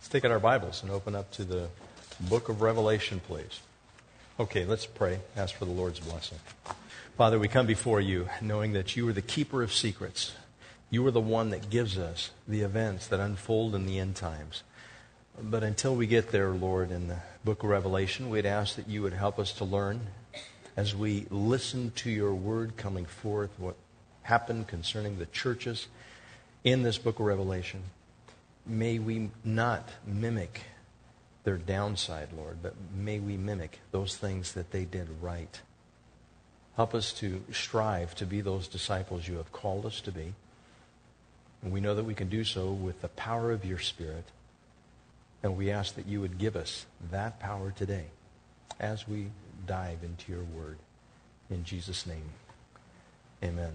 Let's take out our Bibles and open up to the book of Revelation, please. Okay, let's pray. Ask for the Lord's blessing. Father, we come before you knowing that you are the keeper of secrets. You are the one that gives us the events that unfold in the end times. But until we get there, Lord, in the book of Revelation, we'd ask that you would help us to learn as we listen to your word coming forth, what happened concerning the churches in this book of Revelation. May we not mimic their downside, Lord, but may we mimic those things that they did right. Help us to strive to be those disciples you have called us to be. And we know that we can do so with the power of your Spirit. And we ask that you would give us that power today as we dive into your word. In Jesus' name, amen.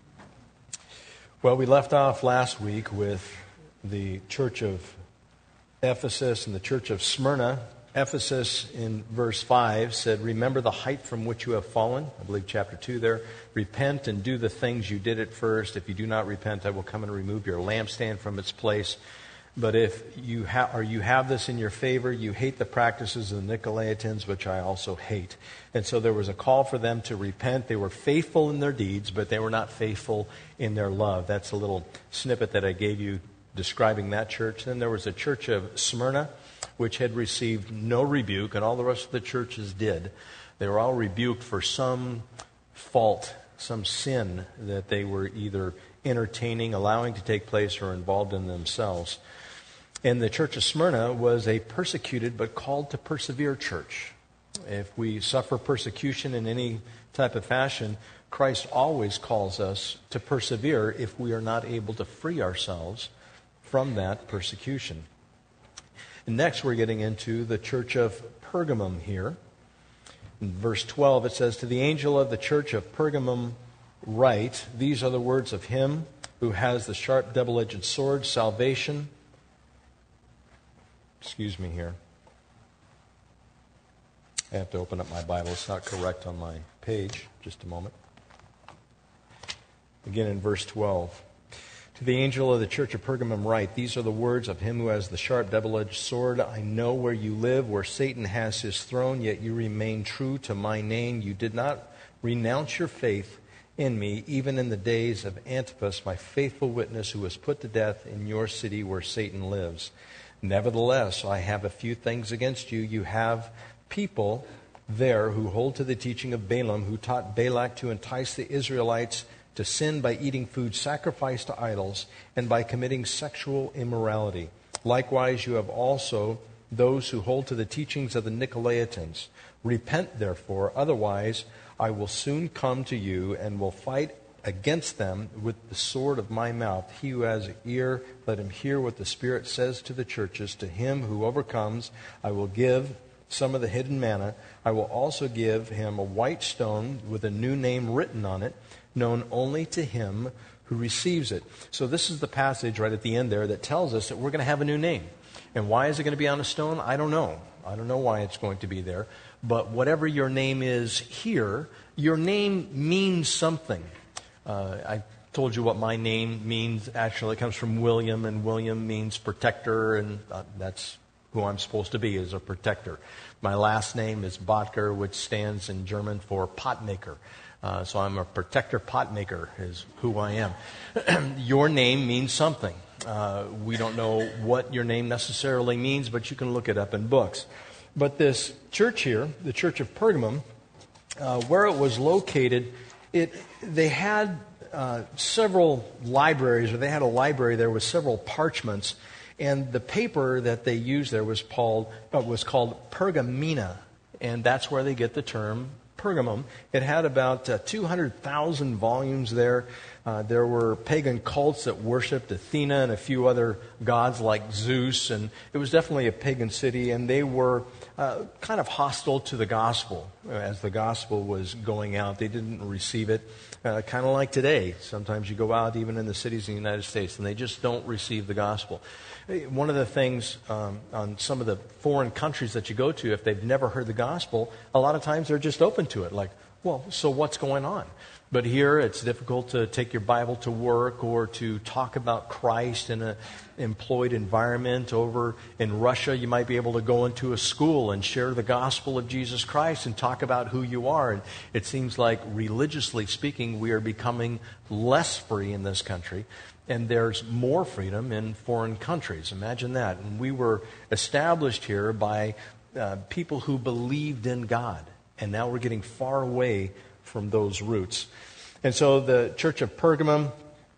Well, we left off last week with the church of Ephesus and the church of Smyrna. Ephesus in verse 5 said, "Remember the height from which you have fallen." I believe chapter 2 there. "Repent and do the things you did at first. If you do not repent, I will come and remove your lampstand from its place. But if you have this in your favor, you hate the practices of the Nicolaitans, which I also hate." And so there was a call for them to repent. They were faithful in their deeds, but they were not faithful in their love. That's a little snippet that I gave you describing that church. Then there was a church of Smyrna, which had received no rebuke, and all the rest of the churches did. They were all rebuked for some fault, some sin that they were either entertaining, allowing to take place, or involved in themselves. And the church of Smyrna was a persecuted but called to persevere church. If we suffer persecution in any type of fashion, Christ always calls us to persevere if we are not able to free ourselves from that persecution. And next we're getting into the church of Pergamum here. In verse 12 it says, "To the angel of the church of Pergamum write, these are the words of him who has the sharp double-edged sword, salvation." Excuse me here. I have to open up my Bible. It's not correct on my page. Just a moment. Again in verse 12. "To the angel of the church of Pergamum write, these are the words of him who has the sharp double-edged sword. I know where you live, where Satan has his throne, yet you remain true to my name. You did not renounce your faith in me, even in the days of Antipas, my faithful witness, who was put to death in your city where Satan lives. Nevertheless, I have a few things against you. You have people there who hold to the teaching of Balaam, who taught Balak to entice the Israelites to sin by eating food sacrificed to idols and by committing sexual immorality. Likewise, you have also those who hold to the teachings of the Nicolaitans. Repent, therefore, otherwise I will soon come to you and will fight against them with the sword of my mouth. He who has an ear, let him hear what the Spirit says to the churches. To him who overcomes, I will give some of the hidden manna. I will also give him a white stone with a new name written on it, known only to him who receives it." So this is the passage right at the end there that tells us that we're going to have a new name. And why is it going to be on a stone? I don't know. I don't know why it's going to be there. But whatever your name is here, your name means something. I told you what my name means. Actually, it comes from William, and William means protector, and that's who I'm supposed to be, is a protector. My last name is Botker, which stands in German for potmaker. So I'm a protector potmaker is who I am. Your name means something. We don't know what your name necessarily means, but you can look it up in books. But this church here, the church of Pergamum, where it was located, they had several libraries, or they had a library there with several parchments, and the paper that they used there was called Pergamena, and that's where they get the term Pergamum. It had about 200,000 volumes there. There were pagan cults that worshipped Athena and a few other gods like Zeus, and it was definitely a pagan city, and they were kind of hostile to the gospel as the gospel was going out. They didn't receive it, kind of like today. Sometimes you go out, even in the cities in the United States, and they just don't receive the gospel. One of the things on some of the foreign countries that you go to, if they've never heard the gospel, a lot of times they're just open to it. Like, Well, so what's going on? But here it's difficult to take your Bible to work or to talk about Christ in an employed environment. Over in Russia, you might be able to go into a school and share the gospel of Jesus Christ and talk about who you are. And it seems like, religiously speaking, we are becoming less free in this country. And there's more freedom in foreign countries. Imagine that. And we were established here by people who believed in God. And now we're getting far away from those roots. And so the church of Pergamum,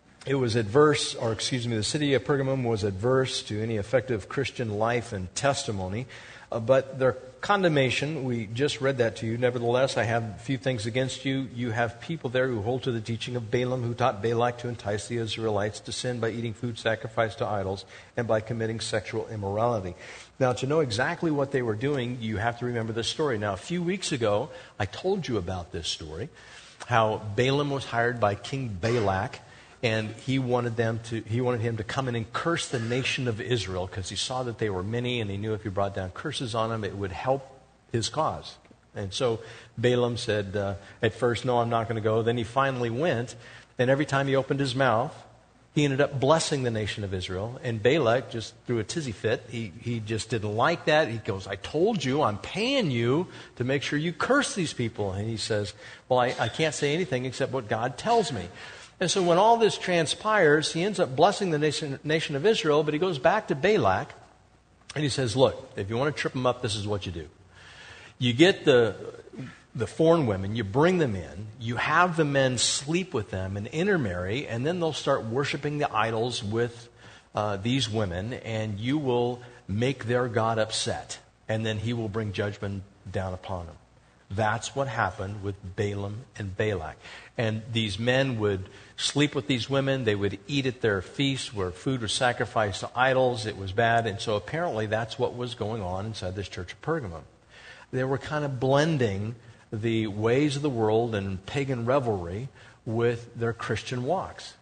the city of Pergamum was adverse to any effective Christian life and testimony. But their condemnation, we just read that to you. Nevertheless, I have a few things against you. You have people there who hold to the teaching of Balaam, who taught Balak to entice the Israelites to sin by eating food sacrificed to idols and by committing sexual immorality. Now, to know exactly what they were doing, you have to remember this story. Now, a few weeks ago, I told you about this story, how Balaam was hired by King Balak, and he wanted him to come in and curse the nation of Israel because he saw that they were many, and he knew if he brought down curses on them, it would help his cause. And so Balaam said at first, no, I'm not going to go. Then he finally went, and every time he opened his mouth, he ended up blessing the nation of Israel. And Balak just threw a tizzy fit. He just didn't like that. He goes, I told you, I'm paying you to make sure you curse these people. And he says, well, I can't say anything except what God tells me. And so when all this transpires, he ends up blessing the nation of Israel, but he goes back to Balak, and he says, look, if you want to trip them up, this is what you do. You get the foreign women, you bring them in, you have the men sleep with them and intermarry, and then they'll start worshiping the idols with these women, and you will make their God upset, and then he will bring judgment down upon them. That's what happened with Balaam and Balak. And these men would sleep with these women. They would eat at their feasts where food was sacrificed to idols. It was bad. And so apparently that's what was going on inside this church of Pergamum. They were kind of blending the ways of the world and pagan revelry with their Christian walks.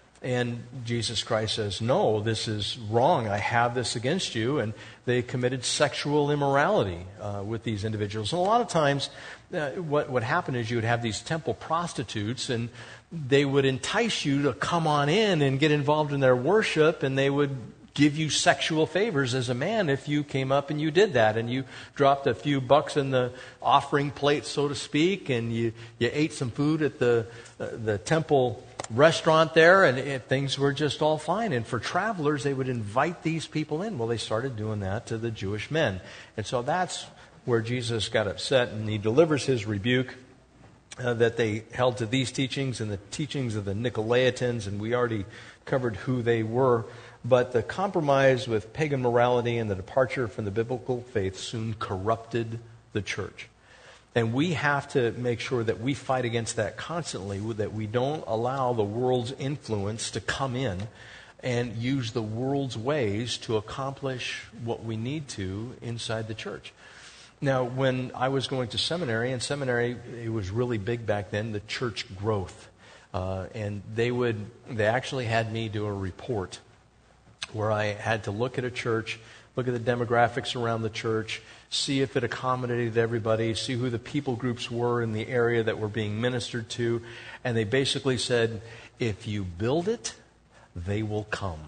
And Jesus Christ says, no, this is wrong. I have this against you. And they committed sexual immorality with these individuals. And a lot of times what would happen is you would have these temple prostitutes, and they would entice you to come on in and get involved in their worship, and they would give you sexual favors as a man if you came up and you did that, and you dropped a few bucks in the offering plate, so to speak, and you ate some food at the temple restaurant there, and things were just all fine. And for travelers, they would invite these people in. Well, they started doing that to the Jewish men. And so that's where Jesus got upset, and he delivers his rebuke that they held to these teachings and the teachings of the Nicolaitans, and we already covered who they were. But the compromise with pagan morality and the departure from the biblical faith soon corrupted the church. And we have to make sure that we fight against that constantly, that we don't allow the world's influence to come in and use the world's ways to accomplish what we need to inside the church. Now, when I was going to seminary, it was really big back then, the church growth. And they actually had me do a report where I had to look at a church, look at the demographics around the church, see if it accommodated everybody, see who the people groups were in the area that were being ministered to. And they basically said, if you build it, they will come.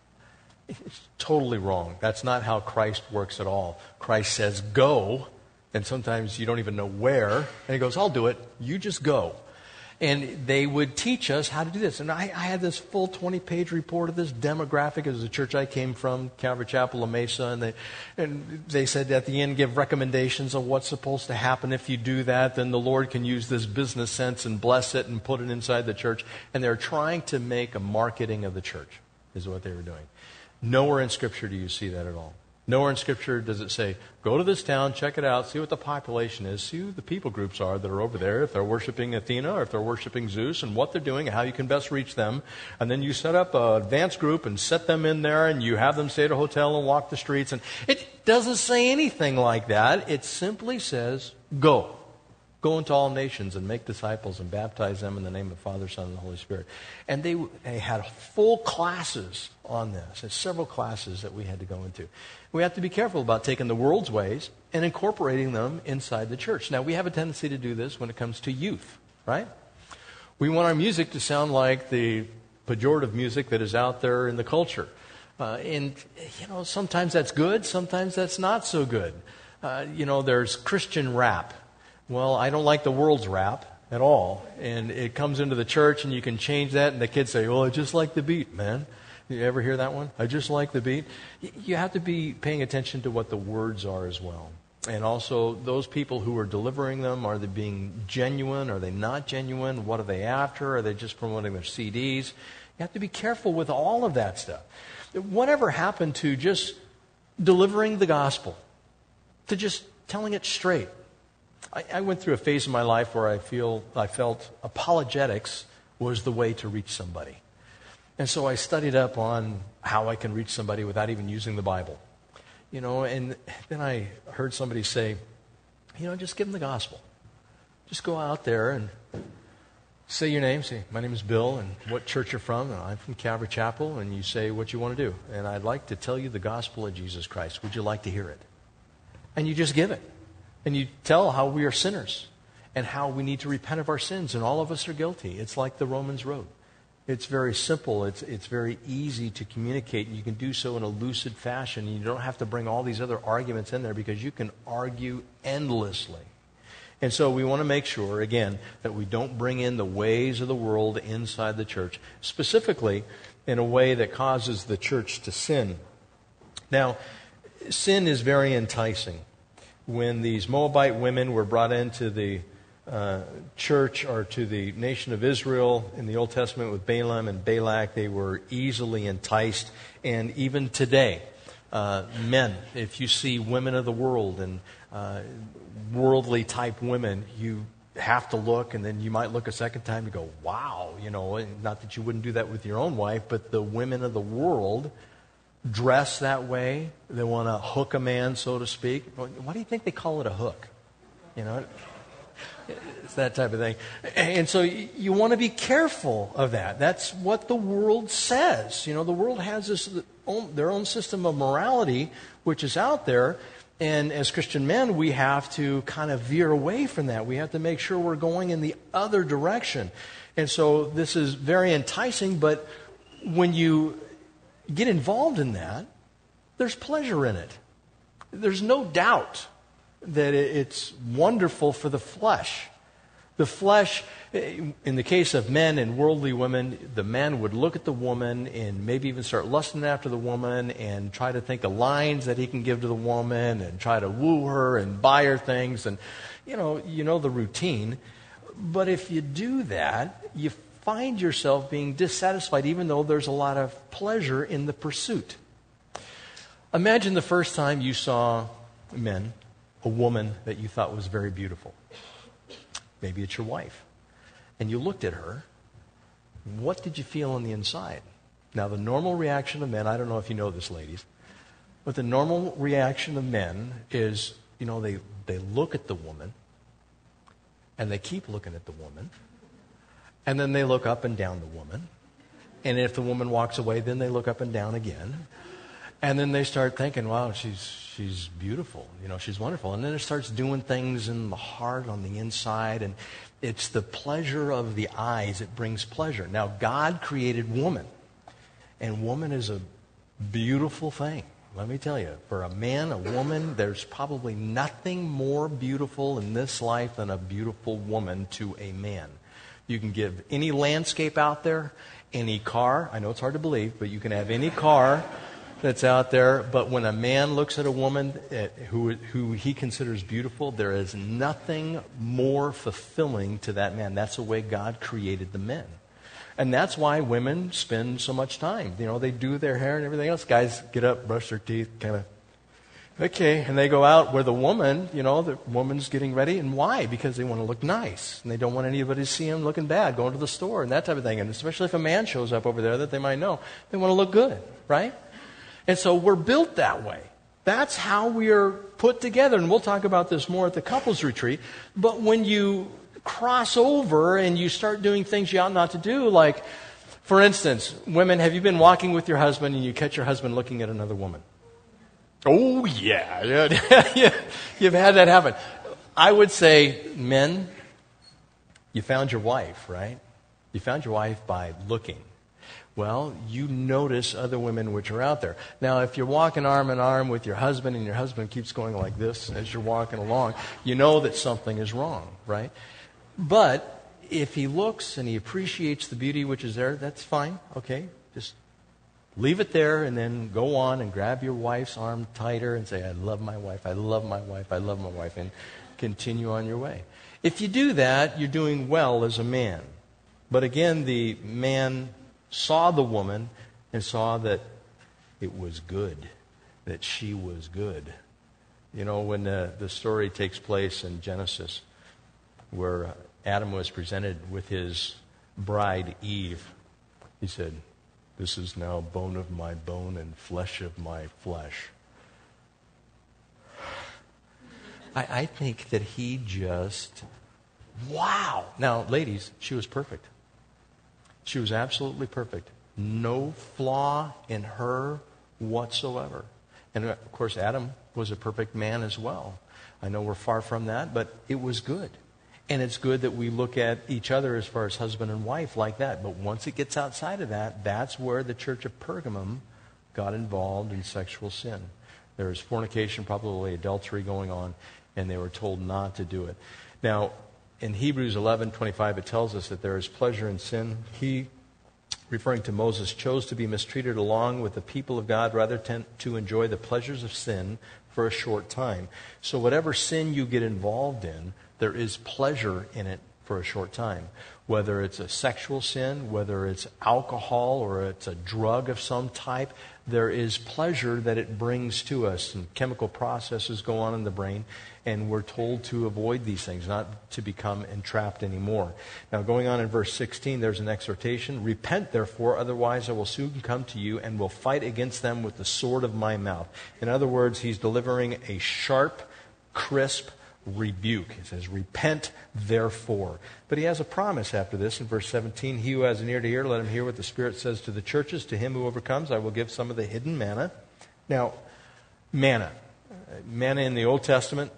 It's totally wrong. That's not how Christ works at all. Christ says, go, and sometimes you don't even know where. And he goes, I'll do it. You just go. And they would teach us how to do this. And I had this full 20-page report of this demographic. It was the church I came from, Calvary Chapel, La Mesa. And they said at the end, give recommendations of what's supposed to happen. If you do that, then the Lord can use this business sense and bless it and put it inside the church. And they're trying to make a marketing of the church, is what they were doing. Nowhere in Scripture do you see that at all. Nowhere in Scripture does it say, go to this town, check it out, see what the population is, see who the people groups are that are over there, if they're worshiping Athena or if they're worshiping Zeus, and what they're doing and how you can best reach them. And then you set up an advanced group and set them in there, and you have them stay at a hotel and walk the streets. And it doesn't say anything like that. It simply says, go. Go into all nations and make disciples and baptize them in the name of the Father, Son, and the Holy Spirit. And they had full classes on this. There's several classes that we had to go into. We have to be careful about taking the world's ways and incorporating them inside the church. Now, we have a tendency to do this when it comes to youth, right? We want our music to sound like the pejorative music that is out there in the culture. Sometimes that's good, sometimes that's not so good. There's Christian rap. Well, I don't like the world's rap at all. And it comes into the church and you can change that and the kids say, well, I just like the beat, man. You ever hear that one? I just like the beat. You have to be paying attention to what the words are as well. And also those people who are delivering them, are they being genuine? Are they not genuine? What are they after? Are they just promoting their CDs? You have to be careful with all of that stuff. Whatever happened to just delivering the gospel? To just telling it straight? I went through a phase in my life where I felt apologetics was the way to reach somebody. And so I studied up on how I can reach somebody without even using the Bible. And then I heard somebody say, just give them the gospel. Just go out there and say your name. Say, my name is Bill, and what church you're from. And I'm from Calvary Chapel, and you say what you want to do. And I'd like to tell you the gospel of Jesus Christ. Would you like to hear it? And you just give it. And you tell how we are sinners and how we need to repent of our sins, and all of us are guilty. It's like the Romans road. It's very simple. It's very easy to communicate, and you can do so in a lucid fashion. You don't have to bring all these other arguments in there because you can argue endlessly. And so we want to make sure, again, that we don't bring in the ways of the world inside the church, specifically in a way that causes the church to sin. Now, sin is very enticing. When these Moabite women were brought into the church or to the nation of Israel in the Old Testament with Balaam and Balak, they were easily enticed. And even today, men, if you see women of the world and worldly type women, you have to look, and then you might look a second time and go, wow, not that you wouldn't do that with your own wife, but the women of the world dress that way. They want to hook a man, so to speak. Why do you think they call it a hook? It's that type of thing. And so you want to be careful of that. That's what the world says. The world has their own system of morality, which is out there. And as Christian men, we have to kind of veer away from that. We have to make sure we're going in the other direction. And so this is very enticing, but when you get involved in that, there's pleasure in it. There's no doubt that it's wonderful for the flesh. The flesh, in the case of men and worldly women, the man would look at the woman and maybe even start lusting after the woman and try to think of lines that he can give to the woman and try to woo her and buy her things. And, you know the routine. But if you do that, you find yourself being dissatisfied even though there's a lot of pleasure in the pursuit. Imagine the first time you saw a woman that you thought was very beautiful. Maybe it's your wife. And you looked at her. What did you feel on the inside? Now, the normal reaction of men, I don't know if you know this, ladies, but the normal reaction of men is, they look at the woman, and they keep looking at the woman, and then they look up and down the woman. And if the woman walks away, then they look up and down again. And then they start thinking, wow, she's beautiful. She's wonderful. And then it starts doing things in the heart, on the inside. And it's the pleasure of the eyes that brings pleasure. Now, God created woman. And woman is a beautiful thing. Let me tell you, for a man, a woman, there's probably nothing more beautiful in this life than a beautiful woman to a man. You can give any landscape out there, any car. I know it's hard to believe, but you can have any car that's out there. But when a man looks at a woman who he considers beautiful, there is nothing more fulfilling to that man. That's the way God created the men. And that's why women spend so much time. They do their hair and everything else. Guys get up, brush their teeth, kind of, okay. And they go out where the woman, the woman's getting ready. And why? Because they want to look nice. And they don't want anybody to see them looking bad, going to the store and that type of thing. And especially if a man shows up over there that they might know, they want to look good, right? And so we're built that way. That's how we are put together. And we'll talk about this more at the couples retreat. But when you cross over and you start doing things you ought not to do, like, for instance, women, have you been walking with your husband and you catch your husband looking at another woman? Oh, yeah. You've had that happen. I would say, men, you found your wife, right? You found your wife by looking. Well, you notice other women which are out there. Now, if you're walking arm in arm with your husband and your husband keeps going like this as you're walking along, you know that something is wrong, right? But if he looks and he appreciates the beauty which is there, that's fine, okay? Just leave it there and then go on and grab your wife's arm tighter and say, I love my wife, I love my wife, I love my wife, and continue on your way. If you do that, you're doing well as a man. But again, the man saw the woman and saw that it was good, that she was good. You know, when the story takes place in Genesis, where Adam was presented with his bride Eve, he said, this is now bone of my bone and flesh of my flesh. I think that he just, wow. Now, ladies, she was perfect. She was absolutely perfect. No flaw in her whatsoever. And of course, Adam was a perfect man as well. I know we're far from that, but it was good. And it's good that we look at each other as far as husband and wife like that. But once it gets outside of that, that's where the church of Pergamum got involved in sexual sin. There was fornication, probably adultery going on, and they were told not to do it. Now, in Hebrews 11:25, it tells us that there is pleasure in sin. He, referring to Moses, chose to be mistreated along with the people of God rather to enjoy the pleasures of sin for a short time. So whatever sin you get involved in, there is pleasure in it for a short time. Whether it's a sexual sin, whether it's alcohol or it's a drug of some type, there is pleasure that it brings to us. And chemical processes go on in the brain, and we're told to avoid these things, not to become entrapped anymore. Now, going on in verse 16, there's an exhortation. Repent, therefore, otherwise I will soon come to you and will fight against them with the sword of my mouth. In other words, he's delivering a sharp, crisp rebuke. He says, repent, therefore. But he has a promise after this in verse 17. He who has an ear to hear, let him hear what the Spirit says to the churches. To him who overcomes, I will give some of the hidden manna. Now, manna. Manna in the Old Testament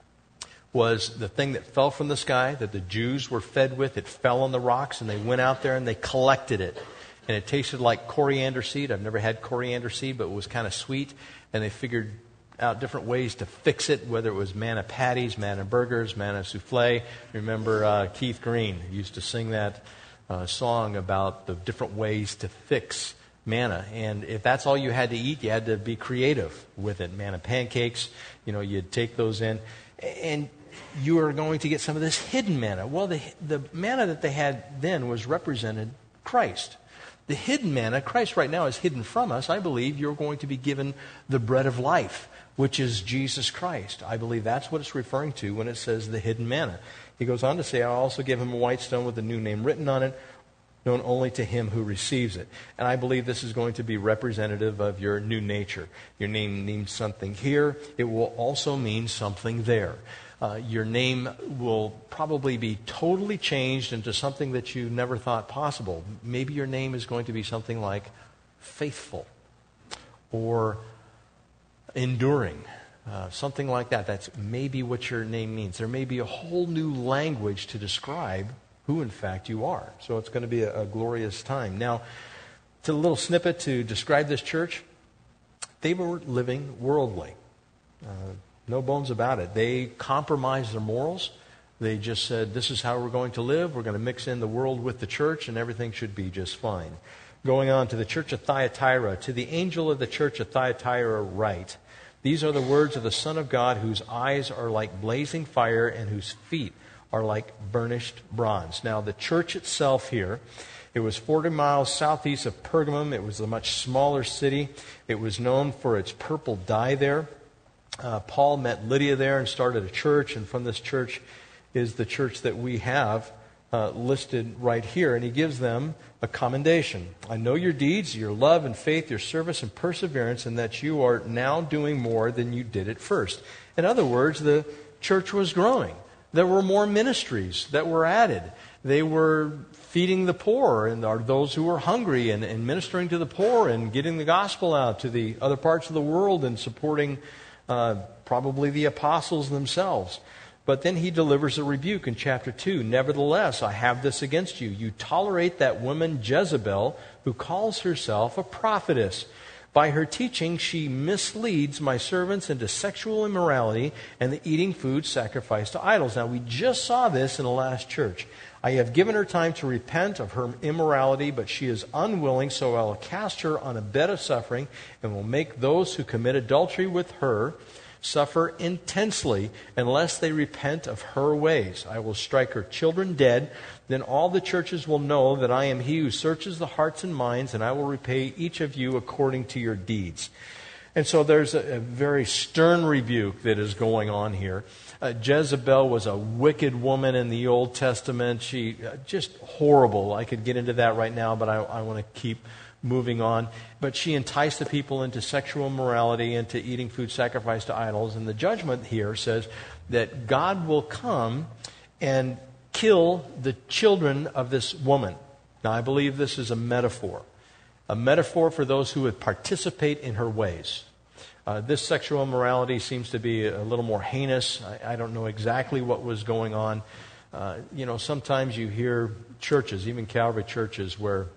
was the thing that fell from the sky, that the Jews were fed with. It fell on the rocks, and they went out there and they collected it. And it tasted like coriander seed. I've never had coriander seed, but it was kind of sweet. And they figured out different ways to fix it, whether it was manna patties, manna burgers, manna souffle. Remember Keith Green used to sing that song about the different ways to fix manna. And if that's all you had to eat, you had to be creative with it. Manna pancakes, you'd take those in. And you are going to get some of this hidden manna. Well, the manna that they had then was represented Christ. The hidden manna, Christ right now is hidden from us. I believe you're going to be given the bread of life, which is Jesus Christ. I believe that's what it's referring to when it says the hidden manna. He goes on to say, I'll also give him a white stone with a new name written on it, known only to him who receives it. And I believe this is going to be representative of your new nature. Your name means something here. It will also mean something there. Your name will probably be totally changed into something that you never thought possible. Maybe your name is going to be something like faithful or enduring, something like that. That's maybe what your name means. There may be a whole new language to describe who in fact you are. So it's going to be a glorious time. Now, to a little snippet to describe this church, they were living worldly. No bones about it. They compromised their morals. They just said, this is how we're going to live. We're going to mix in the world with the church, and everything should be just fine. Going on to the church of Thyatira, to the angel of the church of Thyatira write, these are the words of the Son of God, whose eyes are like blazing fire and whose feet are like burnished bronze. Now, the church itself here, it was 40 miles southeast of Pergamum. It was a much smaller city. It was known for its purple dye there. Paul met Lydia there and started a church, and from this church is the church that we have listed right here, and he gives them a commendation. I know your deeds, your love and faith, your service and perseverance, and that you are now doing more than you did at first. In other words, the church was growing. There were more ministries that were added. They were feeding the poor and those who were hungry and ministering to the poor and getting the gospel out to the other parts of the world and supporting probably the apostles themselves. But then he delivers a rebuke in chapter 2. Nevertheless, I have this against you. You tolerate that woman Jezebel, who calls herself a prophetess. By her teaching, she misleads my servants into sexual immorality and the eating food sacrificed to idols. Now, we just saw this in the last church. I have given her time to repent of her immorality, but she is unwilling, so I will cast her on a bed of suffering and will make those who commit adultery with her suffer intensely unless they repent of her ways. I will strike her children dead. Then all the churches will know that I am he who searches the hearts and minds, and I will repay each of you according to your deeds. And so there's a very stern rebuke that is going on here. Jezebel was a wicked woman in the Old Testament. She just horrible. I could get into that right now, but I want to keep moving on. But she enticed the people into sexual immorality, into eating food sacrificed to idols. And the judgment here says that God will come and kill the children of this woman. Now, I believe this is a metaphor for those who would participate in her ways. This sexual immorality seems to be a little more heinous. I don't know exactly what was going on. Sometimes you hear churches, even Calvary churches, where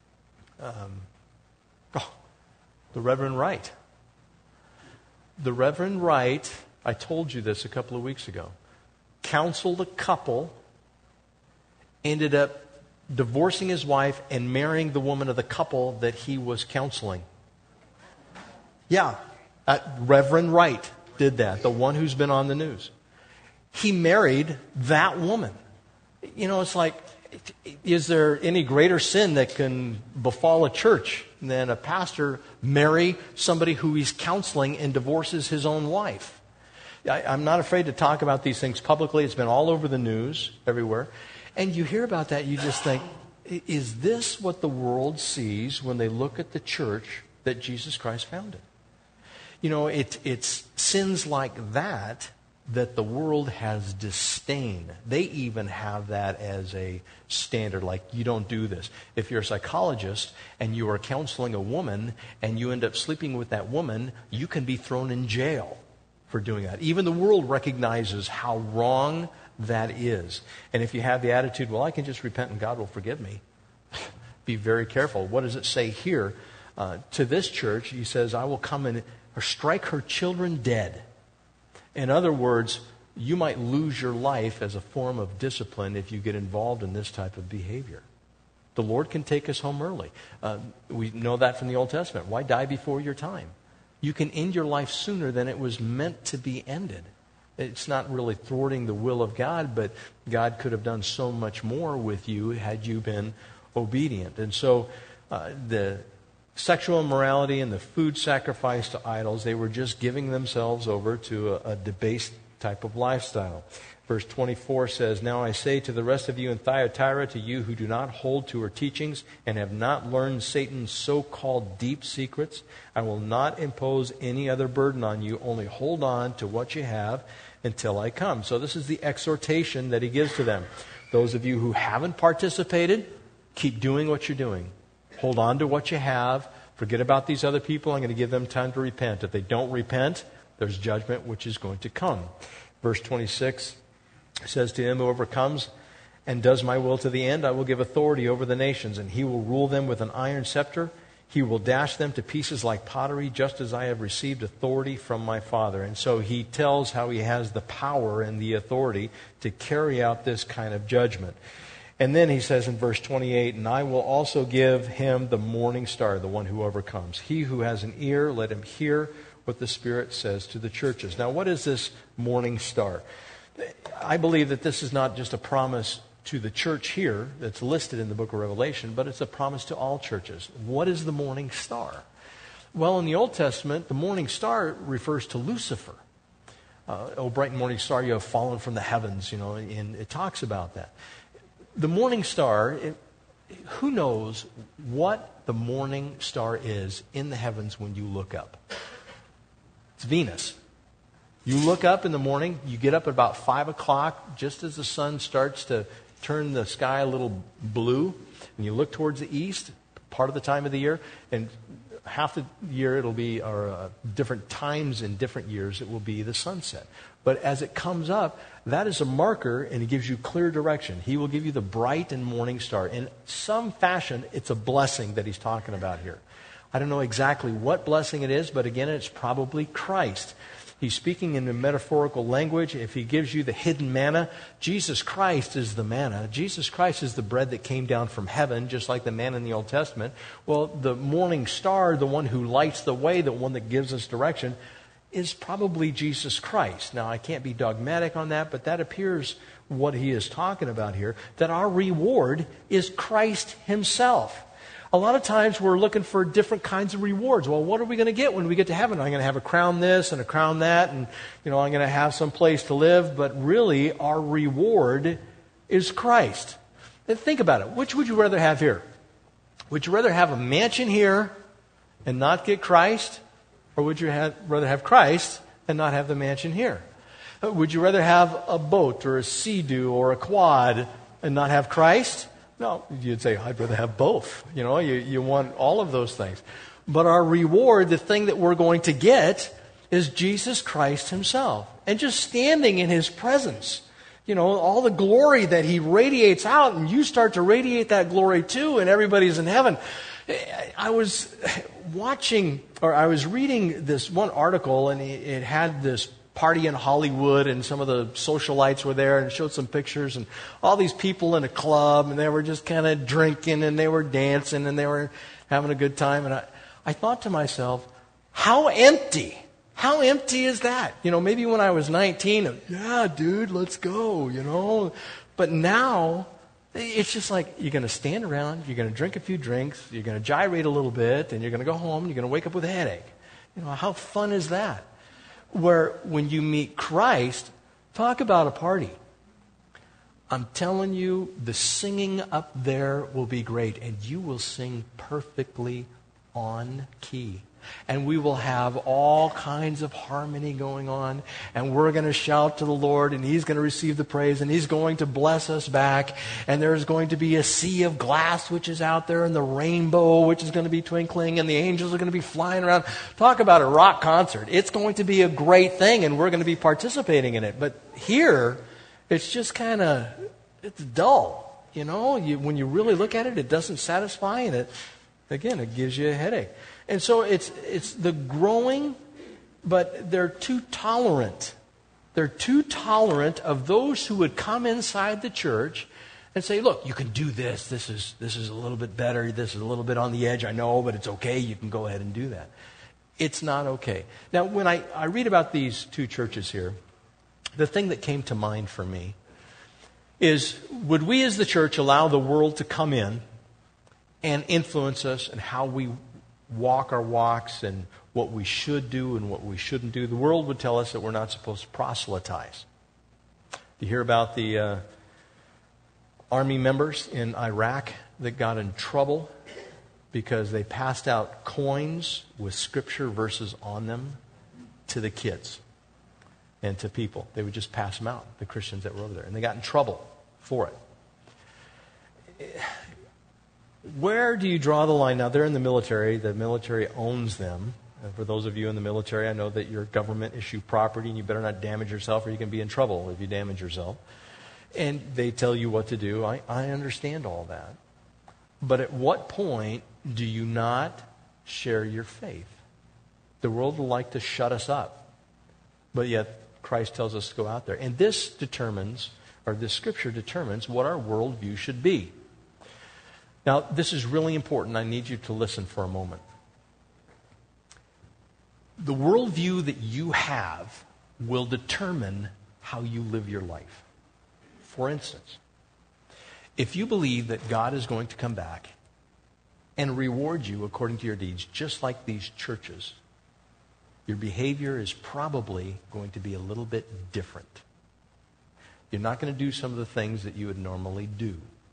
the Reverend Wright. The Reverend Wright, I told you this a couple of weeks ago, counseled a couple, ended up divorcing his wife and marrying the woman of the couple that he was counseling. Yeah, Reverend Wright did that, the one who's been on the news. He married that woman. It's like, is there any greater sin that can befall a church than a pastor marry somebody who he's counseling and divorces his own wife? I'm not afraid to talk about these things publicly. It's been all over the news, everywhere. And you hear about that, you just think, is this what the world sees when they look at the church that Jesus Christ founded? It's sins like that the world has disdain. They even have that as a standard, like, you don't do this. If you're a psychologist and you are counseling a woman and you end up sleeping with that woman, you can be thrown in jail for doing that. Even the world recognizes how wrong that is. And if you have the attitude, well, I can just repent and God will forgive me, be very careful. What does it say here? To this church, he says, I will come and strike her children dead. In other words, you might lose your life as a form of discipline if you get involved in this type of behavior. The Lord can take us home early. We know that from the Old Testament. Why die before your time? You can end your life sooner than it was meant to be ended. It's not really thwarting the will of God, but God could have done so much more with you had you been obedient. And so the sexual immorality and the food sacrifice to idols, they were just giving themselves over to a debased type of lifestyle. Verse 24 says, Now I say to the rest of you in Thyatira, to you who do not hold to her teachings and have not learned Satan's so-called deep secrets, I will not impose any other burden on you, only hold on to what you have until I come. So this is the exhortation that he gives to them. Those of you who haven't participated, keep doing what you're doing. Hold on to what you have. Forget about these other people. I'm going to give them time to repent. If they don't repent, there's judgment which is going to come. Verse 26 says, To him who overcomes and does my will to the end, I will give authority over the nations, and he will rule them with an iron scepter. He will dash them to pieces like pottery, just as I have received authority from my Father. And so he tells how he has the power and the authority to carry out this kind of judgment. And then he says in verse 28, And I will also give him the morning star, the one who overcomes. He who has an ear, let him hear what the Spirit says to the churches. Now, what is this morning star? I believe that this is not just a promise to the church here that's listed in the book of Revelation, but it's a promise to all churches. What is the morning star? Well, in the Old Testament, the morning star refers to Lucifer. O bright morning star, you have fallen from the heavens, and it talks about that. The morning star, who knows what the morning star is in the heavens when you look up? It's Venus. You look up in the morning, you get up at about 5 o'clock, just as the sun starts to turn the sky a little blue, and you look towards the east, part of the time of the year, and half the year it'll be, or different times in different years, it will be the sunset. But as it comes up, that is a marker, and it gives you clear direction. He will give you the bright and morning star. In some fashion, it's a blessing that he's talking about here. I don't know exactly what blessing it is, but again, it's probably Christ. He's speaking in the metaphorical language. If he gives you the hidden manna, Jesus Christ is the manna. Jesus Christ is the bread that came down from heaven, just like the manna in the Old Testament. Well, the morning star, the one who lights the way, the one that gives us direction, is probably Jesus Christ. Now, I can't be dogmatic on that, but that appears what he is talking about here, that our reward is Christ himself. A lot of times we're looking for different kinds of rewards. Well, what are we going to get when we get to heaven? I'm going to have a crown this and a crown that, and I'm going to have some place to live. But really, our reward is Christ. And think about it. Which would you rather have here? Would you rather have a mansion here and not get Christ? Or would you rather have Christ and not have the mansion here? Would you rather have a boat or a Sea-Doo or a quad and not have Christ? No, you'd say, I'd rather have both. You want all of those things. But our reward, the thing that we're going to get, is Jesus Christ himself. And just standing in his presence. All the glory that he radiates out, and you start to radiate that glory too, and everybody's in heaven. I was reading this one article, and it had this party in Hollywood, and some of the socialites were there, and showed some pictures, and all these people in a club, and they were just kind of drinking, and they were dancing, and they were having a good time. And I thought to myself, how empty is that? Maybe when I was 19, yeah, dude, let's go, But now, it's just like you're going to stand around, you're going to drink a few drinks, you're going to gyrate a little bit, and you're going to go home, and you're going to wake up with a headache. How fun is that? Where when you meet Christ, talk about a party. I'm telling you, the singing up there will be great, and you will sing perfectly on key. And we will have all kinds of harmony going on, and we're going to shout to the Lord, and he's going to receive the praise, and he's going to bless us back, and there's going to be a sea of glass which is out there, and the rainbow which is going to be twinkling, and the angels are going to be flying around. Talk about a rock concert. It's going to be a great thing, and we're going to be participating in it. But here, it's just it's dull. When you really look at it, it doesn't satisfy, and it gives you a headache. And so it's the growing, but they're too tolerant. They're too tolerant of those who would come inside the church and say, look, you can do this. This is a little bit better. This is a little bit on the edge, I know, but it's okay. You can go ahead and do that. It's not okay. Now, when I read about these two churches here, the thing that came to mind for me is, would we as the church allow the world to come in and influence us and how we walk our walks and what we should do and what we shouldn't do? The world would tell us that we're not supposed to proselytize. You hear about the army members in Iraq that got in trouble because they passed out coins with scripture verses on them to the kids and to people. They would just pass them out, the Christians that were over there. And they got in trouble for it. Where do you draw the line? Now, they're in the military. The military owns them. And for those of you in the military, I know that you're government-issue property, and you better not damage yourself, or you can be in trouble if you damage yourself. And they tell you what to do. I understand all that. But at what point do you not share your faith? The world will like to shut us up. But yet, Christ tells us to go out there. And this scripture determines what our worldview should be. Now, this is really important. I need you to listen for a moment. The worldview that you have will determine how you live your life. For instance, if you believe that God is going to come back and reward you according to your deeds, just like these churches, your behavior is probably going to be a little bit different. You're not going to do some of the things that you would normally do.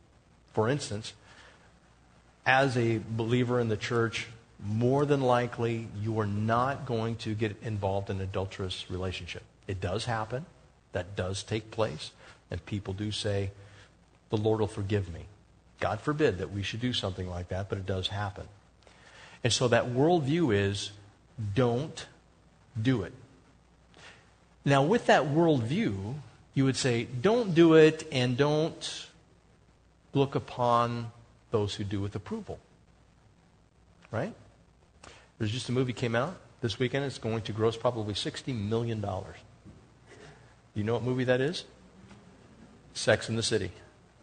For instance, as a believer in the church, more than likely you are not going to get involved in an adulterous relationship. It does happen. That does take place. And people do say, the Lord will forgive me. God forbid that we should do something like that, but it does happen. And so that worldview is, don't do it. Now, with that worldview, you would say, don't do it and don't look upon those who do with approval. Right? There's just a movie came out this weekend. It's going to gross probably $60 million. You know what movie that is? Sex and the City.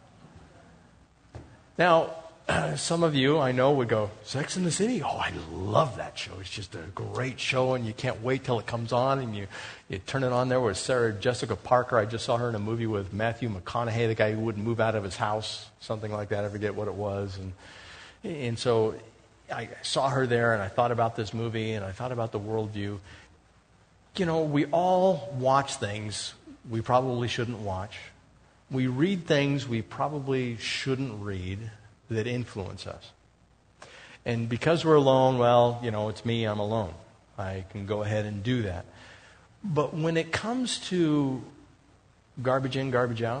Now, some of you, I know, would go, Sex and the City? Oh, I love that show. It's just a great show, and you can't wait till it comes on, and you turn it on there with Sarah Jessica Parker. I just saw her in a movie with Matthew McConaughey, the guy who wouldn't move out of his house, something like that. I forget what it was. And so I saw her there, and I thought about this movie, and I thought about the worldview. You know, we all watch things we probably shouldn't watch. We read things we probably shouldn't read that influence us. And because we're alone, well, you know, it's me, I'm alone. I can go ahead and do that. But when it comes to garbage in, garbage out,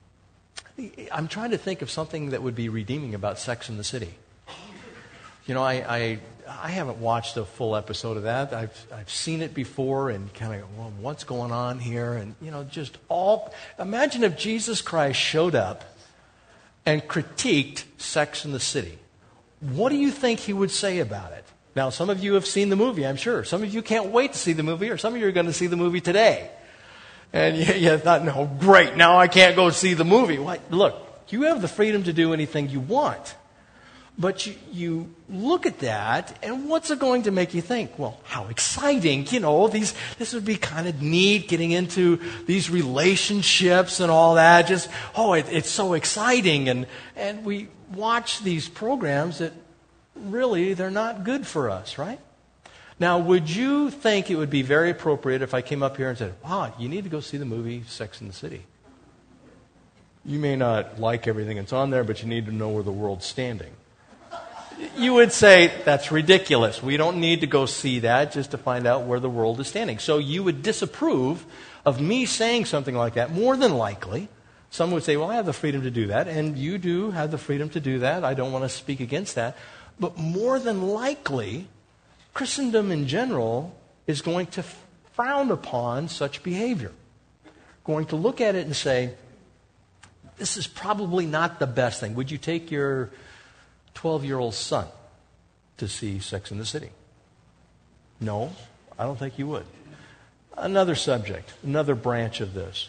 I'm trying to think of something that would be redeeming about Sex and the City. You know, I haven't watched a full episode of that. I've seen it before and kind of, well, what's going on here? And, you know, imagine if Jesus Christ showed up and critiqued Sex and the City. What do you think he would say about it? Now, some of you have seen the movie, I'm sure. Some of you can't wait to see the movie, or some of you are going to see the movie today. And you thought, no, great, now I can't go see the movie. Well, look, you have the freedom to do anything you want. But you look at that, and what's it going to make you think? Well, how exciting, you know, this would be kind of neat, getting into these relationships and all that. Just, it's so exciting. And we watch these programs that really, they're not good for us, right? Now, would you think it would be very appropriate if I came up here and said, wow, you need to go see the movie Sex and the City? You may not like everything that's on there, but you need to know where the world's standing. You would say, that's ridiculous. We don't need to go see that just to find out where the world is standing. So you would disapprove of me saying something like that, more than likely. Some would say, well, I have the freedom to do that, and you do have the freedom to do that. I don't want to speak against that. But more than likely, Christendom in general is going to frown upon such behavior. Going to look at it and say, this is probably not the best thing. Would you take your 12-year-old son to see Sex and the City? No, I don't think you would. Another subject, another branch of this.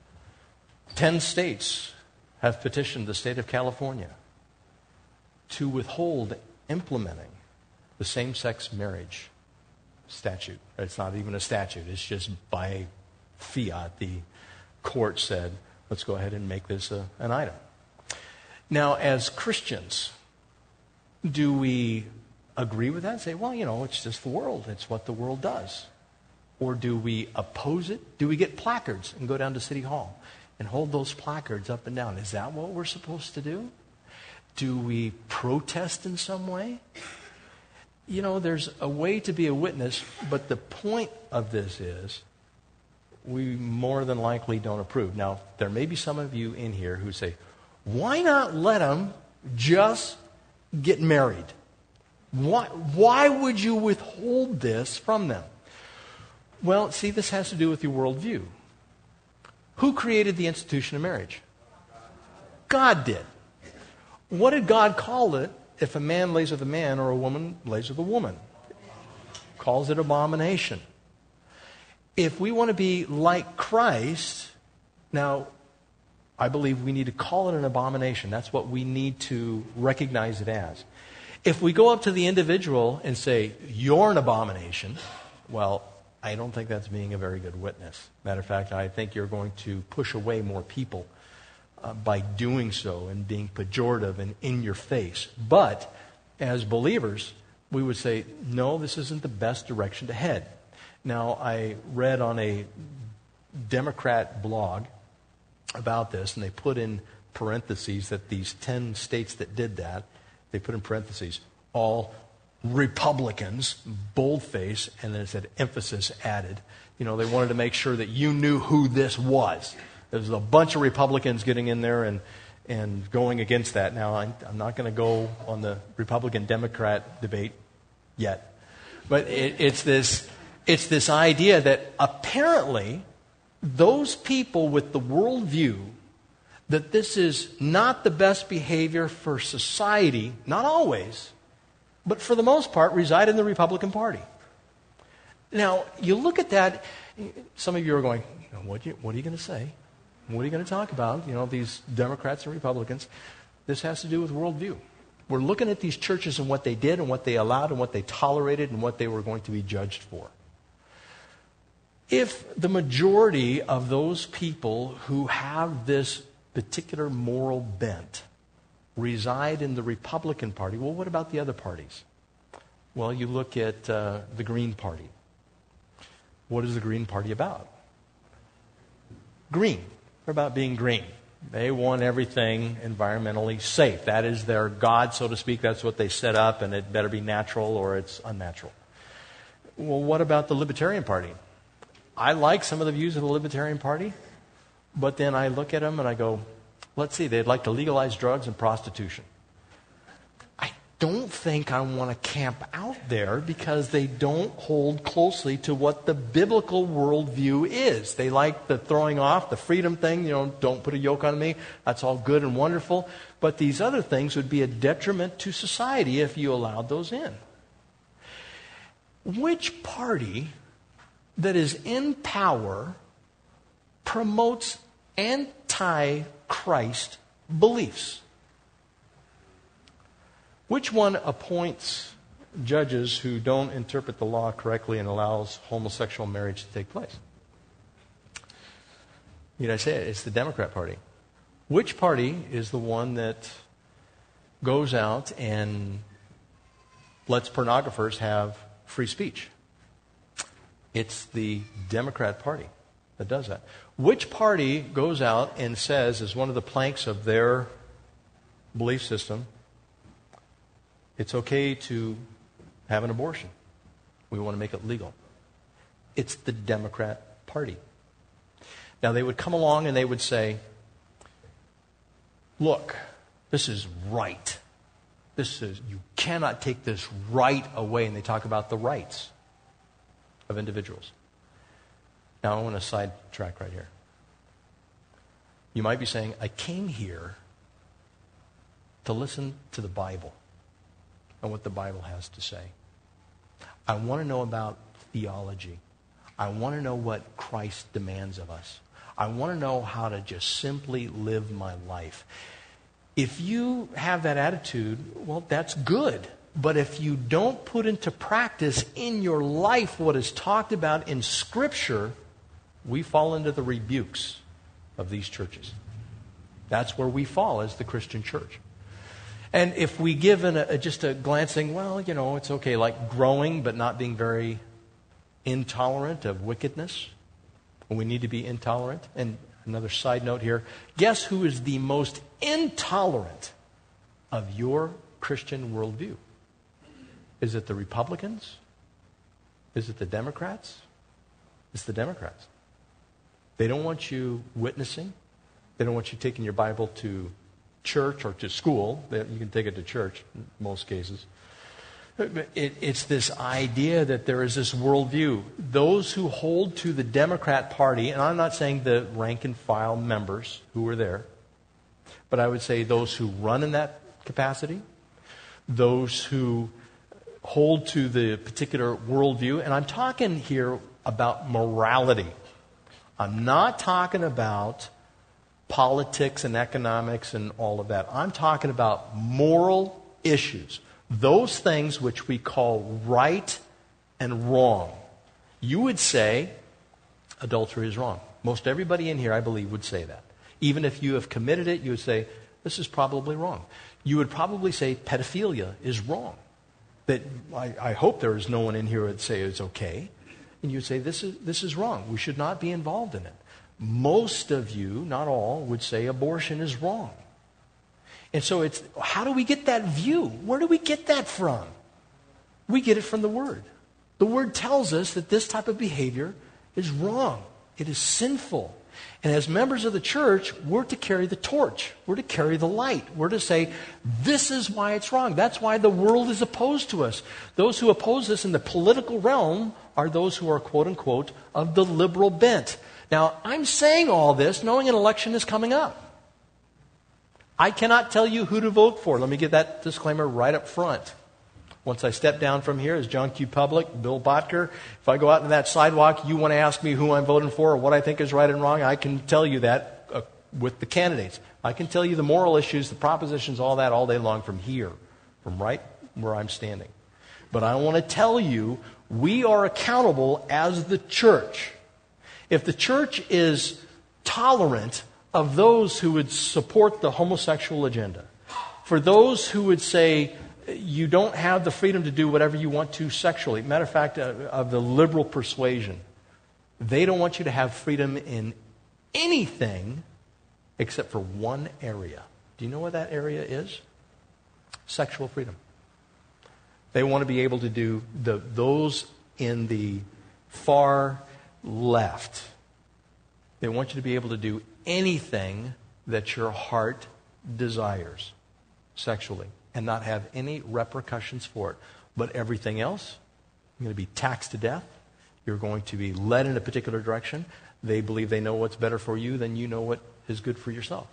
10 states have petitioned the state of California to withhold implementing the same-sex marriage statute. It's not even a statute. It's just by fiat. The court said, let's go ahead and make this an item. Now, as Christians, do we agree with that and say, well, you know, it's just the world. It's what the world does. Or do we oppose it? Do we get placards and go down to City Hall and hold those placards up and down? Is that what we're supposed to do? Do we protest in some way? You know, there's a way to be a witness, but the point of this is we more than likely don't approve. Now, there may be some of you in here who say, why not let them just get married? Why would you withhold this from them? Well, see, this has to do with your worldview. Who created the institution of marriage? God did. What did God call it if a man lays with a man or a woman lays with a woman? Calls it abomination. If we want to be like Christ, now, I believe we need to call it an abomination. That's what we need to recognize it as. If we go up to the individual and say, you're an abomination, well, I don't think that's being a very good witness. Matter of fact, I think you're going to push away more people by doing so and being pejorative and in your face. But as believers, we would say, no, this isn't the best direction to head. Now, I read on a Democrat blog about this, and they put in parentheses that these 10 states that did that, they put in parentheses, all Republicans, boldface, and then it said emphasis added. They wanted to make sure that you knew who this was. There was a bunch of Republicans getting in there and going against that. Now, I'm not going to go on the Republican-Democrat debate yet. But it's this idea that apparently those people with the worldview that this is not the best behavior for society, not always, but for the most part, reside in the Republican Party. Now, you look at that, some of you are going, what are you going to say? What are you going to talk about? These Democrats and Republicans. This has to do with worldview. We're looking at these churches and what they did and what they allowed and what they tolerated and what they were going to be judged for. If the majority of those people who have this particular moral bent reside in the Republican Party, well, what about the other parties? Well, you look at the Green Party. What is the Green Party about? Green. They're about being green. They want everything environmentally safe. That is their God, so to speak. That's what they set up, and it better be natural or it's unnatural. Well, what about the Libertarian Party? I like some of the views of the Libertarian Party, but then I look at them and I go, let's see, they'd like to legalize drugs and prostitution. I don't think I want to camp out there because they don't hold closely to what the biblical worldview is. They like the throwing off, the freedom thing, don't put a yoke on me. That's all good and wonderful. But these other things would be a detriment to society if you allowed those in. Which party that is in power promotes anti-Christ beliefs? Which one appoints judges who don't interpret the law correctly and allows homosexual marriage to take place? I say it? It's the Democrat Party. Which party is the one that goes out and lets pornographers have free speech? It's the Democrat Party that does that. Which party goes out and says, as one of the planks of their belief system, it's okay to have an abortion. We want to make it legal. It's the Democrat Party. Now, they would come along and they would say, look, this is right. You cannot take this right away. And they talk about the rights of individuals. Now, I want to sidetrack right here. You might be saying, I came here to listen to the Bible and what the Bible has to say. I want to know about theology. I want to know what Christ demands of us. I want to know how to just simply live my life. If you have that attitude, well, that's good. But if you don't put into practice in your life what is talked about in Scripture, we fall into the rebukes of these churches. That's where we fall as the Christian church. And if we give just a glancing, well, it's okay, like growing but not being very intolerant of wickedness. We need to be intolerant. And another side note here, guess who is the most intolerant of your Christian worldview? Is it the Republicans? Is it the Democrats? It's the Democrats. They don't want you witnessing. They don't want you taking your Bible to church or to school. You can take it to church in most cases. It's this idea that there is this worldview. Those who hold to the Democrat Party, and I'm not saying the rank and file members who were there, but I would say those who run in that capacity, those who hold to the particular worldview, and I'm talking here about morality. I'm not talking about politics and economics and all of that. I'm talking about moral issues. Those things which we call right and wrong. You would say adultery is wrong. Most everybody in here, I believe, would say that. Even if you have committed it, you would say, this is probably wrong. You would probably say pedophilia is wrong. That I hope there is no one in here who would say it's okay. And you would say, this is wrong. We should not be involved in it. Most of you, not all, would say abortion is wrong. And so how do we get that view? Where do we get that from? We get it from the Word. The Word tells us that this type of behavior is wrong. It is sinful. And as members of the church, we're to carry the torch. We're to carry the light. We're to say, this is why it's wrong. That's why the world is opposed to us. Those who oppose us in the political realm are those who are, quote unquote, of the liberal bent. Now, I'm saying all this knowing an election is coming up. I cannot tell you who to vote for. Let me get that disclaimer right up front. Once I step down from here as John Q. Public, Bill Botker, if I go out on that sidewalk, you want to ask me who I'm voting for or what I think is right and wrong, I can tell you that with the candidates. I can tell you the moral issues, the propositions, all that all day long from here, from right where I'm standing. But I want to tell you, we are accountable as the church. If the church is tolerant of those who would support the homosexual agenda, for those who would say, you don't have the freedom to do whatever you want to sexually. Matter of fact, of the liberal persuasion, they don't want you to have freedom in anything except for one area. Do you know what that area is? Sexual freedom. They want to be able to do those in the far left. They want you to be able to do anything that your heart desires sexually and not have any repercussions for it. But everything else, you're going to be taxed to death. You're going to be led in a particular direction. They believe they know what's better for you than you know what is good for yourself.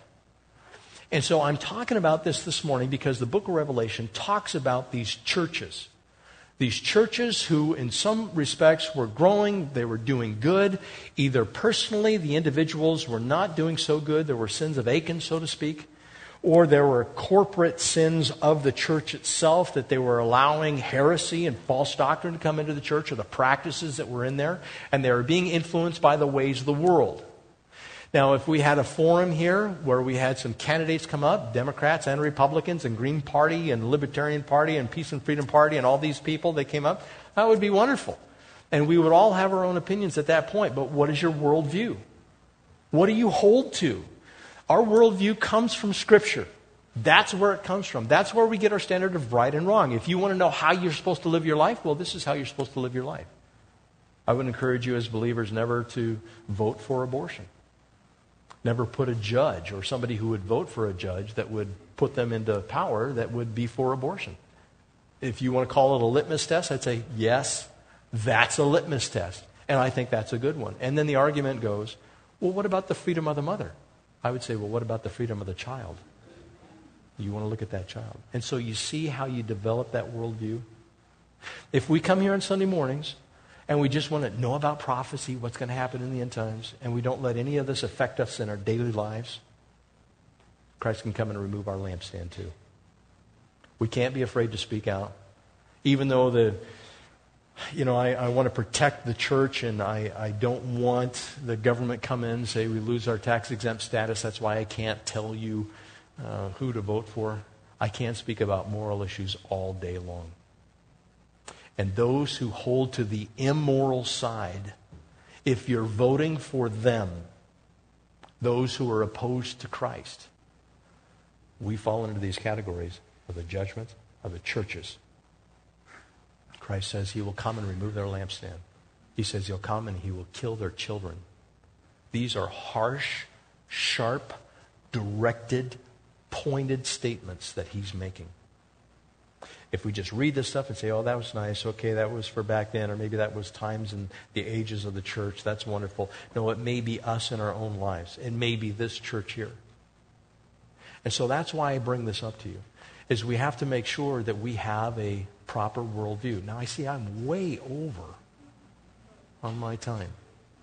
And so I'm talking about this morning because the book of Revelation talks about these churches. These churches who, in some respects, were growing, they were doing good. Either personally, the individuals were not doing so good. There were sins of Achan, so to speak. Or there were corporate sins of the church itself, that they were allowing heresy and false doctrine to come into the church, or the practices that were in there, and they were being influenced by the ways of the world. Now, if we had a forum here where we had some candidates come up, Democrats and Republicans and Green Party and Libertarian Party and Peace and Freedom Party and all these people, they came up, that would be wonderful. And we would all have our own opinions at that point. But what is your worldview? What do you hold to? Our worldview comes from Scripture. That's where it comes from. That's where we get our standard of right and wrong. If you want to know how you're supposed to live your life, well, this is how you're supposed to live your life. I would encourage you as believers never to vote for abortion. Never put a judge or somebody who would vote for a judge that would put them into power that would be for abortion. If you want to call it a litmus test, I'd say, yes, that's a litmus test. And I think that's a good one. And then the argument goes, well, what about the freedom of the mother? I would say, well, what about the freedom of the child? You want to look at that child. And so you see how you develop that worldview? If we come here on Sunday mornings and we just want to know about prophecy, what's going to happen in the end times, and we don't let any of this affect us in our daily lives, Christ can come and remove our lampstand too. We can't be afraid to speak out. Even though I want to protect the church, and I don't want the government come in and say we lose our tax-exempt status. That's why I can't tell you who to vote for. I can't speak about moral issues all day long. And those who hold to the immoral side, if you're voting for them, those who are opposed to Christ, we fall into these categories of the judgment of the churches. Christ says he will come and remove their lampstand. He says he'll come and he will kill their children. These are harsh, sharp, directed, pointed statements that he's making. If we just read this stuff and say, oh, that was nice, okay, that was for back then, or maybe that was times and the ages of the church, that's wonderful. No, it may be us in our own lives. It may be this church here. And so that's why I bring this up to you, is we have to make sure that we have a proper worldview. Now, I see I'm way over on my time.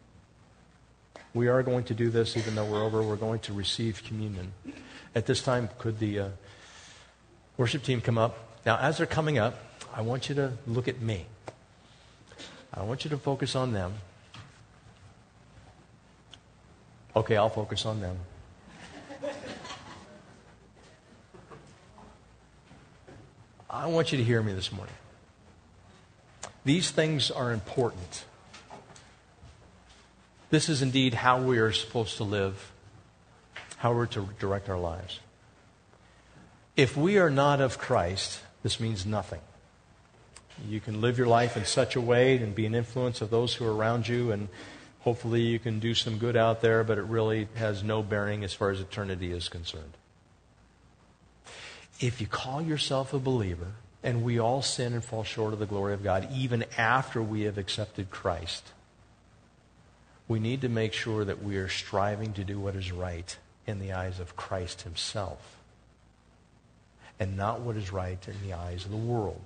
We are going to do this even though we're over. We're going to receive communion. At this time, could the worship team come up? Now, as they're coming up, I want you to look at me. I want you to focus on them. Okay, I'll focus on them. I want you to hear me this morning. These things are important. This is indeed how we are supposed to live, how we're to direct our lives. If we are not of Christ, this means nothing. You can live your life in such a way and be an influence of those who are around you, and hopefully you can do some good out there, but it really has no bearing as far as eternity is concerned. If you call yourself a believer, and we all sin and fall short of the glory of God even after we have accepted Christ, we need to make sure that we are striving to do what is right in the eyes of Christ himself, and not what is right in the eyes of the world.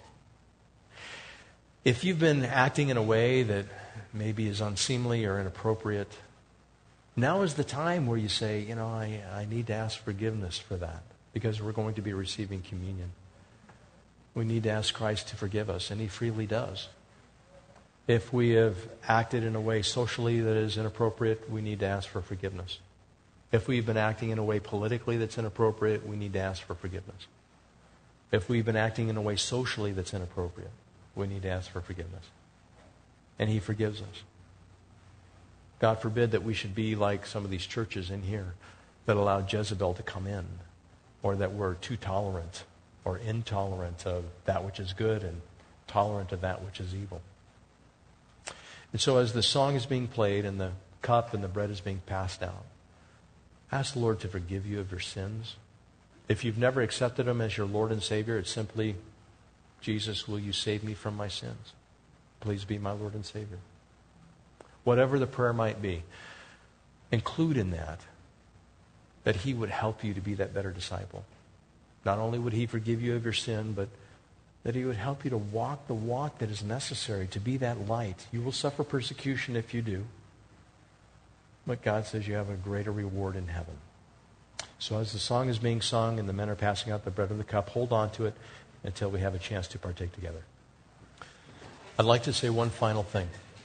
If you've been acting in a way that maybe is unseemly or inappropriate, now is the time where you say, I need to ask forgiveness for that, because we're going to be receiving communion. We need to ask Christ to forgive us, and he freely does. If we have acted in a way socially that is inappropriate, we need to ask for forgiveness. If we've been acting in a way politically that's inappropriate, we need to ask for forgiveness. If we've been acting in a way socially that's inappropriate, we need to ask for forgiveness. And he forgives us. God forbid that we should be like some of these churches in here that allow Jezebel to come in, or that we're too tolerant or intolerant of that which is good and tolerant of that which is evil. And so as the song is being played and the cup and the bread is being passed out, ask the Lord to forgive you of your sins. If you've never accepted him as your Lord and Savior, it's simply, Jesus, will you save me from my sins? Please be my Lord and Savior. Whatever the prayer might be, include in that he would help you to be that better disciple. Not only would he forgive you of your sin, but that he would help you to walk the walk that is necessary to be that light. You will suffer persecution if you do, but God says you have a greater reward in heaven. So as the song is being sung and the men are passing out the bread and the cup, hold on to it until we have a chance to partake together. I'd like to say one final thing.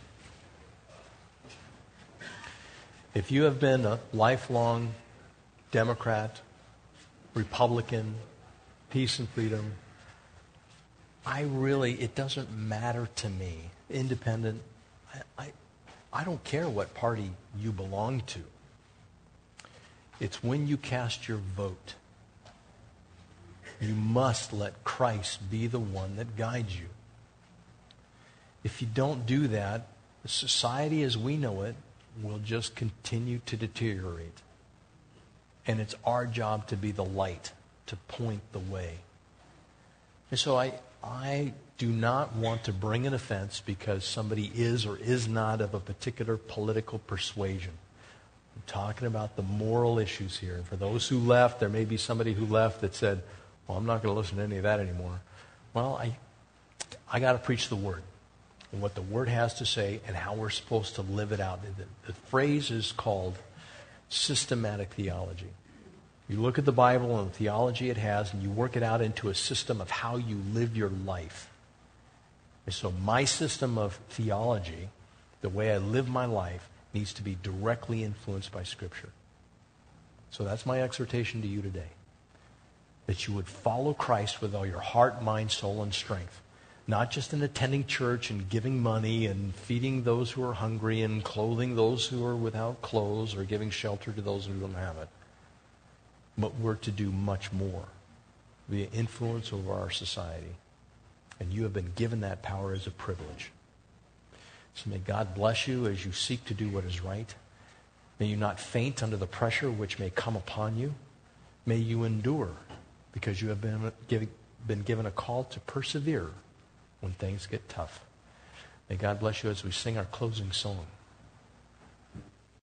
If you have been a lifelong Democrat, Republican, peace and freedom, it doesn't matter to me. Independent, I don't care what party you belong to. It's when you cast your vote, you must let Christ be the one that guides you. If you don't do that, the society as we know it will just continue to deteriorate. And it's our job to be the light, to point the way. And so I do not want to bring an offense because somebody is or is not of a particular political persuasion. I'm talking about the moral issues here. And for those who left, there may be somebody who left that said, well, I'm not going to listen to any of that anymore. Well, I got to preach the Word and what the Word has to say and how we're supposed to live it out. The phrase is called systematic theology. You look at the Bible and the theology it has, and you work it out into a system of how you live your life. And so my system of theology, the way I live my life, needs to be directly influenced by Scripture. So that's my exhortation to you today. That you would follow Christ with all your heart, mind, soul, and strength. Not just in attending church and giving money and feeding those who are hungry and clothing those who are without clothes or giving shelter to those who don't have it. But we're to do much more. Be an influence over our society. And you have been given that power as a privilege. So may God bless you as you seek to do what is right. May you not faint under the pressure which may come upon you. May you endure because you have been given a call to persevere when things get tough. May God bless you as we sing our closing song.